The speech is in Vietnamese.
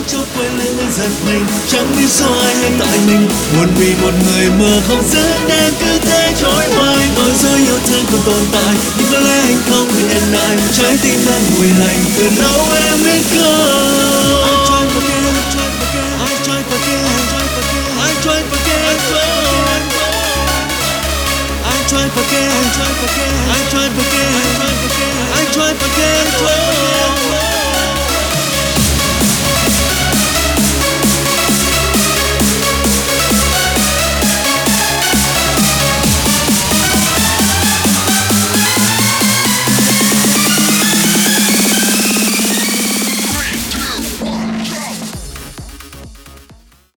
chốc quên lãng giật mình, chẳng biết do ai hay tại mình, buồn vì một người mơ không giữ nên cứ thế trôi hoài. Nói dối yêu thương còn tồn tại nhưng có lẽ anh không thể lại, trái tim đang nguội lạnh từ lâu em biết không. I try forget, I try forget, I try forget, I try forget, I try forget, I try forget.